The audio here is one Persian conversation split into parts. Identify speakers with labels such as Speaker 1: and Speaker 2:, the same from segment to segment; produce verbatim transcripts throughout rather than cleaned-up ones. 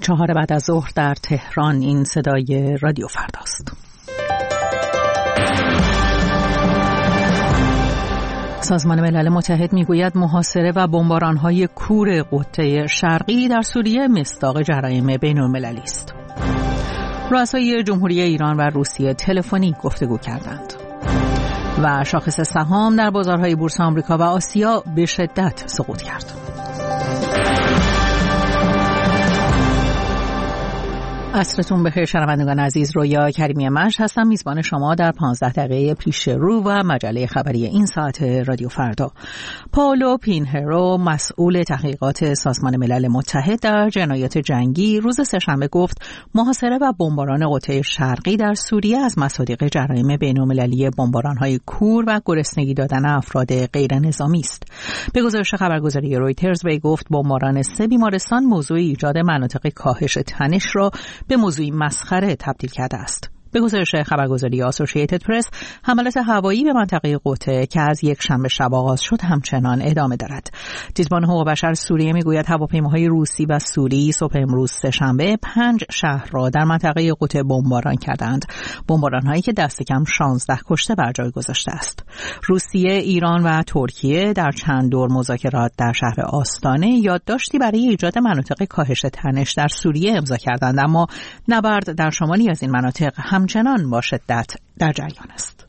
Speaker 1: چهار بعد از ظهر در تهران. این صدای رادیو فرداست. سازمان ملل متحد میگوید محاصره و بمباران‌های کور قطب شرقی در سوریه مصداق جرایم بین‌المللی است. رؤسای جمهوری ایران و روسیه تلفنی گفتگو کردند. و شاخص سهام در بازارهای بورس آمریکا و آسیا به شدت سقوط کرد. عصرتون بخیر شنوندگان عزیز، رویا کریمی مشت هستم، میزبان شما در پانزده دقیقه پیش رو و مجله خبری این ساعت رادیو فردا. پائولو پینهرو، مسئول تحقیقات سازمان ملل متحد در جنایات جنگی، روز سه‌شنبه گفت محاصره و بمباران قطب شرقی در سوریه از مصادیق جرایم بین‌المللی بمباران‌های کور و گرسنگی دادن افراد غیر نظامی است. به گزارش خبرگزاری رویترز وی گفت بمباران سه بیمارستان موضوع ایجاد مناطق کاهش تنش را به موضوعی مسخره تبدیل کرده است. به گزارش خبرگزاری آسوشییتد پرس، حملات هوایی به منطقه قطب که از یک شنبه شب آغاز شد همچنان ادامه دارد. دیدبان حقوق بشر سوریه میگوید هواپیماهای روسی و سوری صبح امروز سه‌شنبه پنج شهر را در منطقه قطب بمباران کردند. بمباران‌هایی که دست کم شانزده کشته بر جای گذاشته است. روسیه، ایران و ترکیه در چند دور مذاکرات در شهر آستانه یادداشتی برای ایجاد مناطق کاهش تنش در سوریه امضا کردند، اما نبرد در شمالی از این مناطق هم همچنان با شدت در جریان است.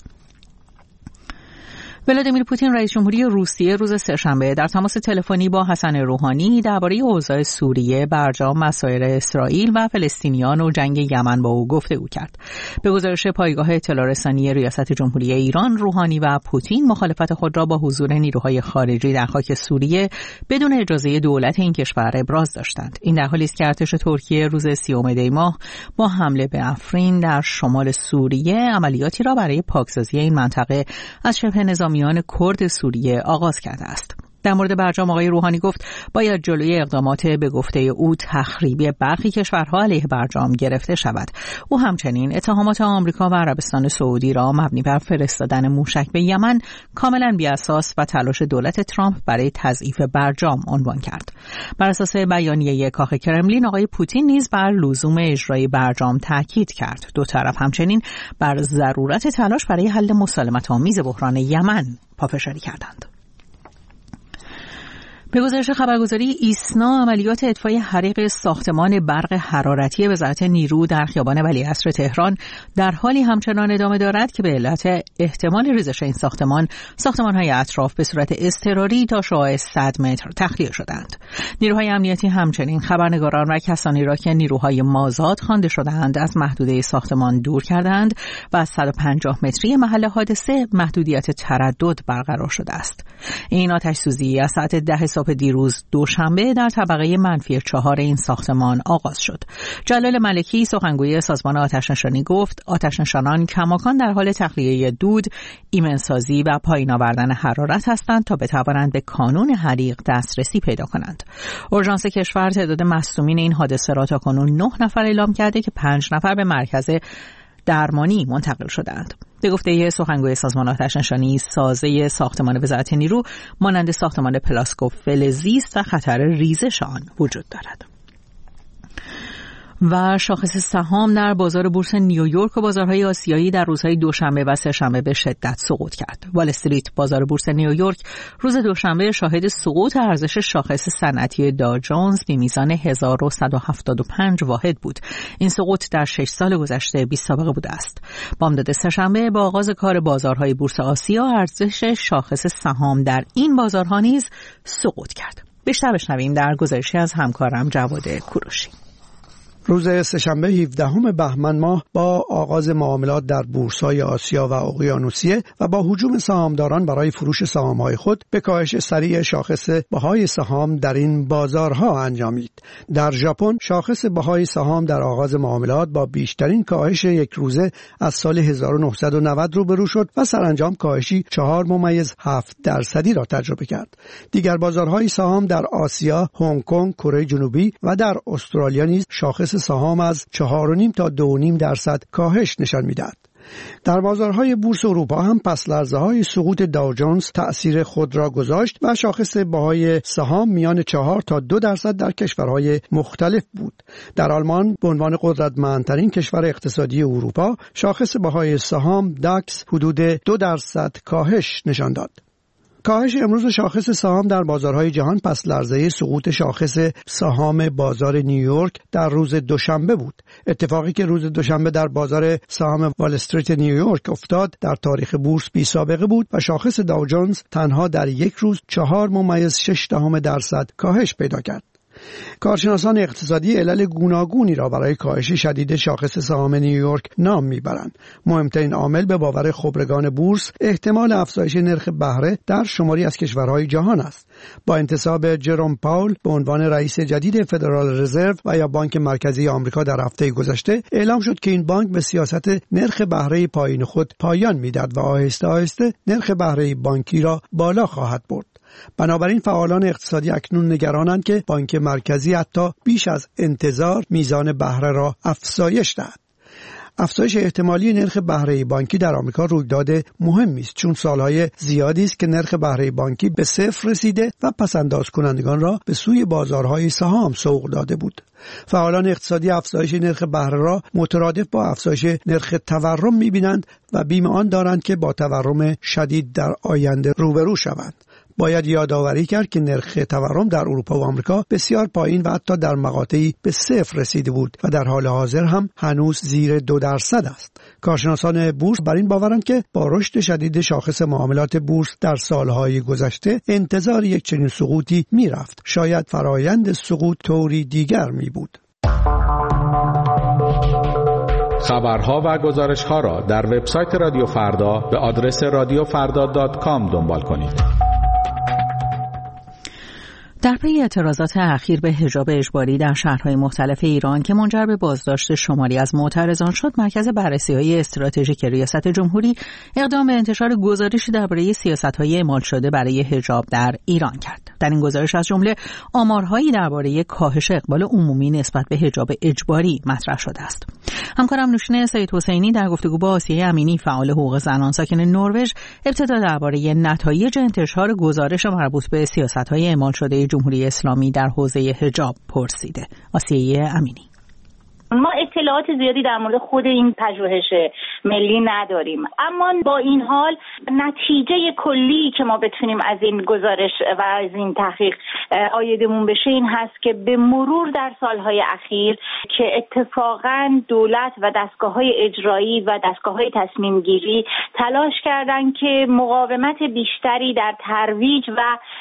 Speaker 1: ولادیمیر پوتین رئیس جمهوری روسیه روز سه‌شنبه در تماس تلفنی با حسن روحانی درباره اوضاع سوریه، برجام مسائل اسرائیل و فلسطینیان و جنگ یمن با او گفتگو کرد. به گزارش پایگاه اطلاع رسانی ریاست جمهوری ایران، روحانی و پوتین مخالفت خود را با حضور نیروهای خارجی در خاک سوریه بدون اجازه دولت این کشور ابراز داشتند. این در حالی است که ارتش ترکیه روز سیوم دی ماه با حمله به افرین در شمال سوریه عملیاتی را برای پاکسازی این منطقه از شبه نظامی میان کرد سوریه آغاز کرده است. در مورد برجام آقای روحانی گفت باید جلوی اقدامات به گفته او تخریبی برخی کشورها علیه برجام گرفته شود. او همچنین اتهامات آمریکا و عربستان سعودی را مبنی بر فرستادن موشک به یمن کاملا بی‌اساس و تلاش دولت ترامپ برای تضعیف برجام عنوان کرد. بر اساس بیانیه کاخ کرملین، آقای پوتین نیز بر لزوم اجرای برجام تاکید کرد. دو طرف همچنین بر ضرورت تلاش برای حل مسالمت‌آمیز بحران یمن پافشاری کردند. به گزارش خبرگزاری ایسنا، عملیات اطفای حریق ساختمان برق حرارتی وزارت نیرو در خیابان ولیعصر تهران در حالی همچنان ادامه دارد که به علت احتمال ریزش این ساختمان، ساختمان‌های اطراف به صورت اضطراری تا شعاع صد متر تخلیه شدند. نیروهای امنیتی همچنین خبرنگاران و کسانی را که نیروهای مازاد خوانده شدند از محدوده ساختمان دور کردند و از صد و پنجاه متری محل حادثه محدودیت تردد برقرار شده است. این آتش‌سوزی از ساعت ده صبح دیروز دوشنبه در طبقه منفی چهار این ساختمان آغاز شد. جلال ملکی، سخنگوی سازمان آتش‌نشانی، گفت آتش‌نشانان کماکان در حال تخلیه دود، ایمنسازی و پایین آوردن حرارت هستند تا بتوانند به کانون حریق دسترسی پیدا کنند. اورژانس کشور تعداد مصدومین این حادثه را تاکنون نه نفر اعلام کرده که پنج نفر به مرکز درمانی منتقل شدند. به گفته سخنگوی سازمان آتش‌نشانی، سازه ساختمان وزارت نیرو مانند ساختمان پلاسکو فلزی است و خطر ریزش آن وجود دارد. و شاخص سهام در بازار بورس نیویورک و بازارهای آسیایی در روزهای دوشنبه و سه‌شنبه به شدت سقوط کرد. وال استریت، بازار بورس نیویورک، روز دوشنبه شاهد سقوط ارزش شاخص صنعتی داو جونز به میزان هزار و صد و هفتاد و پنج واحد بود. این سقوط در شش سال گذشته بی سابقه بوده است. بامداد سه‌شنبه با آغاز کار بازارهای بورس آسیا، ارزش شاخص سهام در این بازارها نیز سقوط کرد. بیشتر بشنویم در گزارشی از همکارم جواد کوروشی.
Speaker 2: روز سه‌شنبه هفدهم بهمن ماه با آغاز معاملات در بورس‌های آسیا و اقیانوسیه و با هجوم سهامداران برای فروش سهام‌های خود به کاهش سریع شاخص بهای سهام در این بازارها انجامید. در ژاپن شاخص بهای سهام در آغاز معاملات با بیشترین کاهش یک روزه از سال هزار و نهصد و نود روبرو شد و سرانجام کاهشی چهار ممیز هفت درصدی را تجربه کرد. دیگر بازارهای سهام در آسیا، هنگ کنگ، کره جنوبی و در استرالیا نیز شاخص سهام از چهار و نیم تا دو و نیم درصد کاهش نشان می‌دهد. در بازارهای بورس اروپا هم پس لرزه های سقوط داو جونز تأثیر خود را گذاشت و شاخص بهای سهام میان چهار تا دو درصد در کشورهای مختلف بود. در آلمان به عنوان قدرتمندترین کشور اقتصادی اروپا شاخص بهای سهام داکس حدود دو درصد کاهش نشان داد. کاهش امروز شاخص سهام در بازارهای جهان پس لرزه سقوط شاخص سهام بازار نیویورک در روز دوشنبه بود. اتفاقی که روز دوشنبه در بازار سهام وال استریت نیویورک افتاد در تاریخ بورس بی سابقه بود و شاخص داو جونز تنها در یک روز چهار ممیز شش دهم درصد کاهش پیدا کرد. کارشناسان اقتصادی علل گوناگونی را برای کاهش شدید شاخص سهام نیویورک نام میبرند. مهمترین عامل به باور خبرگان بورس احتمال افزایش نرخ بهره در شماری از کشورهای جهان است. با انتصاب جروم پاول به عنوان رئیس جدید فدرال رزرو و یا بانک مرکزی آمریکا در هفته گذشته اعلام شد که این بانک به سیاست نرخ بهره پایین خود پایان میدهد و آهسته آهسته نرخ بهره بانکی را بالا خواهد برد. بنابراین فعالان اقتصادی اکنون نگرانند که بانک مرکزی حتی بیش از انتظار میزان بهره را افزایش دهد. افزایش احتمالی نرخ بهره بانکی در آمریکا رویداد مهمی است، چون سالهای زیادی است که نرخ بهره بانکی به صفر رسیده و پس‌انداز کنندگان را به سوی بازارهای سهام سوق داده بود. فعالان اقتصادی افزایش نرخ بهره را مترادف با افزایش نرخ تورم می‌بینند و بیم آن دارند که با تورم شدید در آینده روبرو شوند. باید یادآوری کرد که نرخ تورم در اروپا و آمریکا بسیار پایین و حتی در مقاطعی به صفر رسیده بود و در حال حاضر هم هنوز زیر دو درصد است. کارشناسان بورس بر این باورند که با رشد شدید شاخص معاملات بورس در سالهای گذشته انتظار یک چنین سقوطی میرفت. شاید فرایند سقوط طوری دیگر می بود.
Speaker 3: خبرها و گزارش‌ها را در وبسایت رادیو فردا به آدرس رادیو فردا دات کام دنبال کنید.
Speaker 1: در پی اعتراضات اخیر به حجاب اجباری در شهرهای مختلف ایران که منجر به بازداشت شماری از معترضان شد، مرکز بررسی‌های استراتژیک ریاست جمهوری اقدام به انتشار گزارشی درباره سیاست‌های اعمال شده برای حجاب در ایران کرد. در این گزارش از جمله آمارهایی درباره کاهش اقبال عمومی نسبت به حجاب اجباری مطرح شده است. همکارم نوشین سید حسینی در گفتگو با آسیه امینی فعال حقوق زنان ساکن نروژ ابتدا درباره نتایج انتشار گزارش مربوط به سیاست‌های اعمال شده جمهوری اسلامی در حوزه حجاب پرسیده. آسیه امینی:
Speaker 4: ما اطلاعات زیادی در مورد خود این پژوهش ملی نداریم، اما با این حال نتیجه کلی که ما بتونیم از این گزارش و از این تحقیق عایدمون بشه این هست که به مرور در سالهای اخیر که اتفاقاً دولت و دستگاه‌های اجرایی و دستگاه‌های تصمیم گیری تلاش کردن که مقاومت بیشتری در ترویج و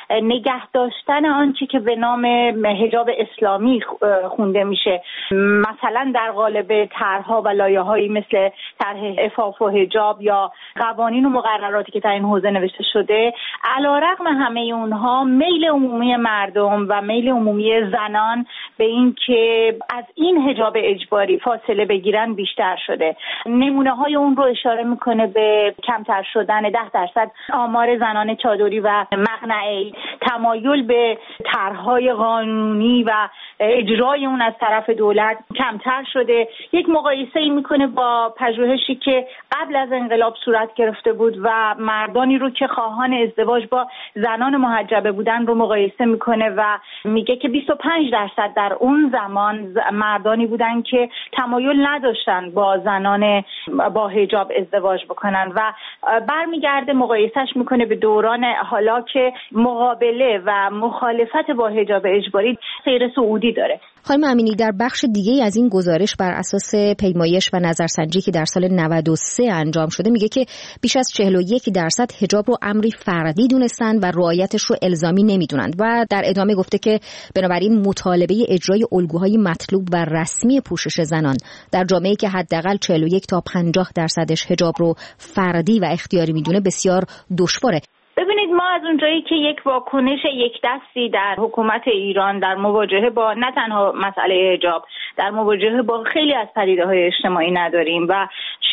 Speaker 4: نگه داشتن آنچه که به نام حجاب اسلامی خونده میشه، مثلا در قالب طرح‌ها و لایحه‌هایی مثل طرح عفاف و حجاب یا قوانین و مقرراتی که در این حوزه نوشته شده، علیرغم همه اونها میل عمومی مردم و میل عمومی زنان به این که از این حجاب اجباری فاصله بگیرن بیشتر شده. نمونه‌های اون رو اشاره میکنه به کمتر شدن ده درصد آمار زنان چادری و مقنعه‌ای، تمایل به طرح‌های قانونی و اجرای اون از طرف دولت کمتر شده. یک مقایسه ای میکنه با پژوهشی که قبل از انقلاب صورت گرفته بود و مردانی رو که خواهان ازدواج با زنان محجبه بودن رو مقایسه میکنه و میگه که بیست و پنج درصد در اون زمان مردانی بودن که تمایل نداشتن با زنان با حجاب ازدواج بکنن و برمیگرده مقایسهش میکنه به دوران حالا که مقابله و مخالفت با حجاب اجباری سیر صعودی داره.
Speaker 5: خانم امینی، در بخش دیگه از این گزارش بر اساس پیمایش و نظرسنجی که در سال نود و سه انجام شده میگه که بیش از چهل و یک درصد حجاب رو امری فردی دونستن و رعایتش رو الزامی نمیدونند و در ادامه گفته که بنابراین مطالبه اجرای الگوهای مطلوب و رسمی پوشش زنان در جامعه‌ای که حداقل چهل و یک تا پنجاه درصدش حجاب رو فردی و اختیاری میدونه بسیار دشواره.
Speaker 4: ببینید، ما از اونجایی که یک واکنش یک دستی در حکومت ایران در مواجهه با نه تنها مسئله حجاب، در مواجهه با خیلی از پدیده‌های اجتماعی نداریم و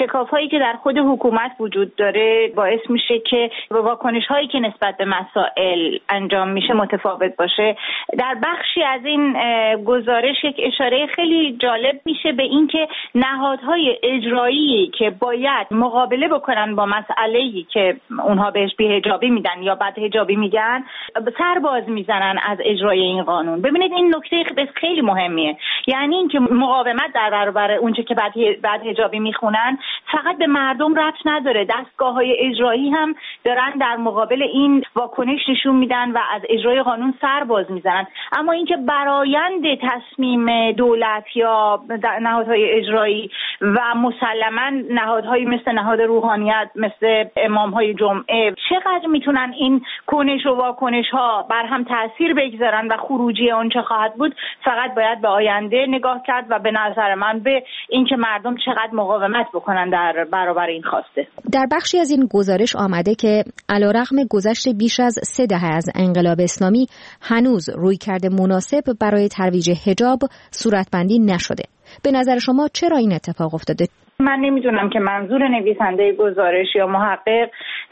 Speaker 4: شکاف‌هایی که در خود حکومت وجود داره باعث میشه که واکنش‌هایی که نسبت به مسائل انجام میشه متفاوت باشه. در بخشی از این گزارش یک اشاره خیلی جالب میشه به اینکه نهادهای اجرایی که باید مقابله بکنن با مسئله‌ای که اونها بهش بی‌حجابی میدن یا بدحجابی میگن سر باز میزنن از اجرای این قانون. ببینید این نکته خیلی مهمیه، یعنی اینکه مقاومت در برابر اونچه که بدحجابی میخونن فقط به مردم ربط نداره، دستگاه‌های اجرایی هم دارن در مقابل این واکنش نشون میدن و از اجرای قانون سر باز میزنن. اما اینکه برآیند تصمیم دولت یا نهادهای اجرایی و مسلماً نهادهایی مثل نهاد روحانیت مثل امام‌های جمعه چقدر میتونن این کنش و واکنش ها بر هم تاثیر بگذارن و خروجی اون چه خواهد بود، فقط باید به آینده نگاه کرد و به نظر من به اینکه مردم چقدر مقاومت بکنن در برابر این خواسته.
Speaker 5: در بخشی از این گزارش آمده که علیرغم گذشت بیش از سه دهه از انقلاب اسلامی هنوز رویکرد مناسب برای ترویج حجاب صورتبندی نشده. به نظر شما چرا این اتفاق افتاده؟
Speaker 4: من نمیدونم که منظور نویسنده گزارش یا محقق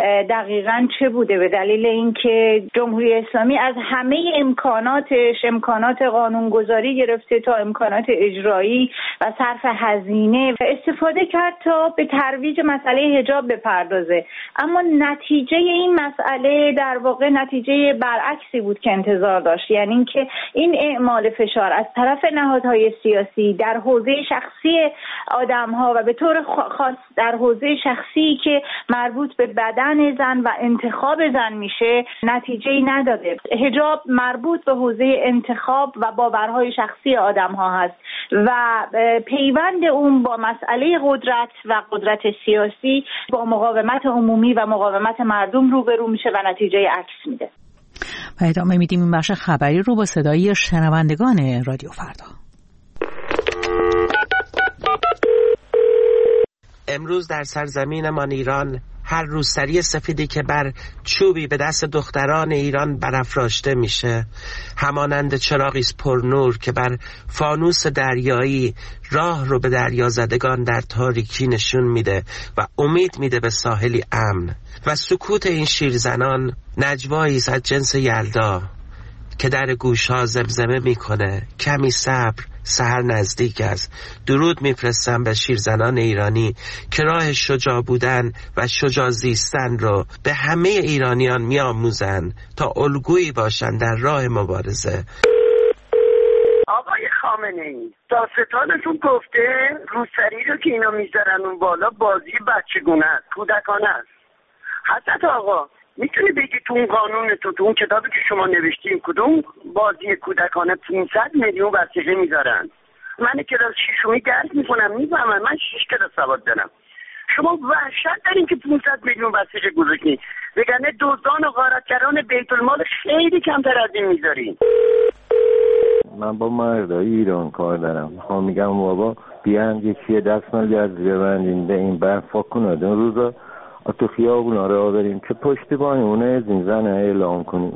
Speaker 4: دقیقاً چه بوده، به دلیل اینکه جمهوری اسلامی از همه امکاناتش، امکانات قانونگذاری گرفته تا امکانات اجرایی و صرف هزینه استفاده کرد تا به ترویج مسئله حجاب بپردازه، اما نتیجه این مسئله در واقع نتیجه برعکسی بود که انتظار داشت، یعنی اینکه این اعمال فشار از طرف نهادهای سیاسی در حوزه شخصی آدم‌ها و به طور خاص در حوزه شخصی که مربوط به بدن زن و انتخاب زن میشه نتیجه‌ای نداده. حجاب مربوط به حوزه انتخاب و باورهای شخصی آدم‌ها هست و پیوند اون با مسئله قدرت و قدرت سیاسی با مقاومت عمومی و مقاومت مردم روبرو میشه و نتیجه عکس میده.
Speaker 1: و ادامه میدیم این بخش خبری رو با صدای شنوندگان رادیو فردا.
Speaker 6: امروز در سرزمینمان ایران هر روسری سفیدی که بر چوبی به دست دختران ایران برافراشته میشه همانند چراغی پرنور که بر فانوس دریایی راه رو به دریازدگان در تاریکی نشون میده و امید میده به ساحلی امن. و سکوت این شیرزنان نجوایی از جنس یلدا که در گوشها زمزمه میکنه کمی صبر، سحر نزدیک است. درود میفرستم به شیرزنان ایرانی که راه شجاع بودن و شجاع زیستن رو به همه ایرانیان میآموزن تا الگویی باشن در راه مبارزه.
Speaker 7: آقای خامنه‌ای داستانشون گفته روسری رو که اینا میذارن اون بالا بازی بچگونه است، کودکانه است. حضرت آقا میتونی بگی تو اون قانون تو تو اون کتابی که شما نوشتین کدوم بازی کودکانه پانصد میلیون وثیقه میذارن؟ من کلاس ششمی درس میکنم میفهمم، من شش کلاس سواد دارم. شما وحشت دارین که پانصد میلیون وثیقه گذاشتین، وگرنه دزدان و غارتگران بیت المال خیلی کمتر از این میذارین.
Speaker 8: من با مردای ایران کار دارم، میخوام میگم بابا بیان یکی دستمالی از ببندین به این برفا کنه اون روزا تو خیابونا رو بریم که پشتیبانمونه از این زن اعلام کنیم.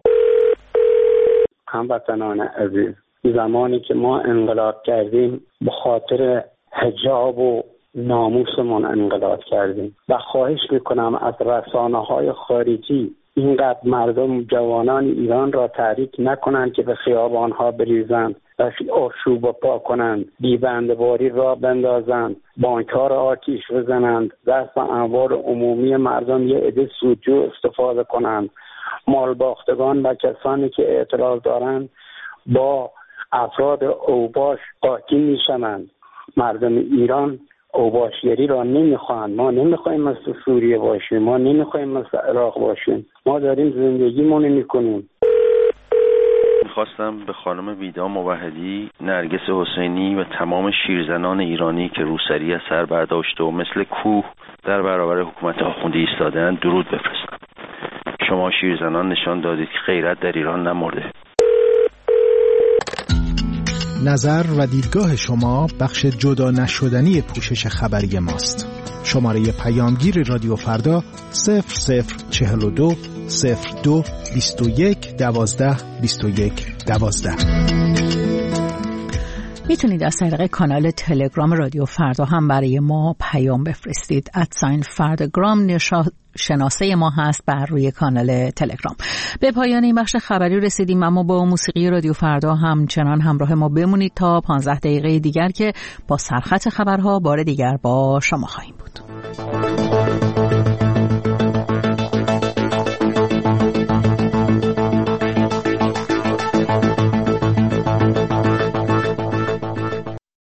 Speaker 9: هموطنان عزیز، زمانی که ما انقلاب کردیم به خاطر حجاب و ناموسمون انقلاب کردیم و خواهش میکنم از رسانه‌های خارجی اینقدر مردم جوانان ایران را تحریک نکنند که به خیابانها بریزند و آشوب پا کنند، بیبندباری را بندازند، بانک‌ها را آتیش بزنند، دست و اموال عمومی مردم یه عده سودجو استفاده کنند، مالباختگان و کسانی که اعتراض دارند با افراد اوباش قاطی میشوند. مردم ایران اوباشگری را نمیخواهند. ما نمیخوایم مثل سوریه باشیم، ما نمیخوایم مثل عراق باشیم، ما داریم زندگیمون میکنیم.
Speaker 10: میخواستم به خانم ویدا موحدی، نرگس حسینی و تمام شیرزنان ایرانی که روسری از سر برداشته و مثل کوه در برابر حکومت آخوندی ایستاده‌اند درود بفرستم. شما شیرزنان نشان دادید که غیرت در ایران نمرده.
Speaker 11: نظر و دیدگاه شما بخش جدا نشدنی پوشش خبری ماست. شماره پیامگیر رادیو فردا صفر صفر چهل و دو صفر دو بیست و یک دوازده بیست و یک دوازده.
Speaker 1: میتونید از طریق کانال تلگرام رادیو فردا هم برای ما پیام بفرستید. ادساین فرداگرام نشا... شناسه ما هست بر روی کانال تلگرام. به پایان این بخش خبری رسیدیم، اما با موسیقی رادیو فردا همچنان همراه ما بمونید تا پانزده دقیقه دیگر که با سرخط خبرها بار دیگر با شما خواهیم بود.